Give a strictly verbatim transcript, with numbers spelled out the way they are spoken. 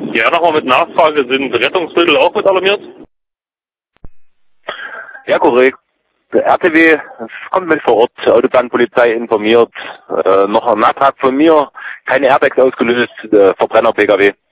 Ja, nochmal mit Nachfrage, sind Rettungsmittel auch mit alarmiert? Ja, korrekt. Der R T W kommt mit vor Ort, Autobahnpolizei informiert. Äh, noch ein Nachtrag von mir, keine Airbags ausgelöst, äh, Verbrenner-P K W.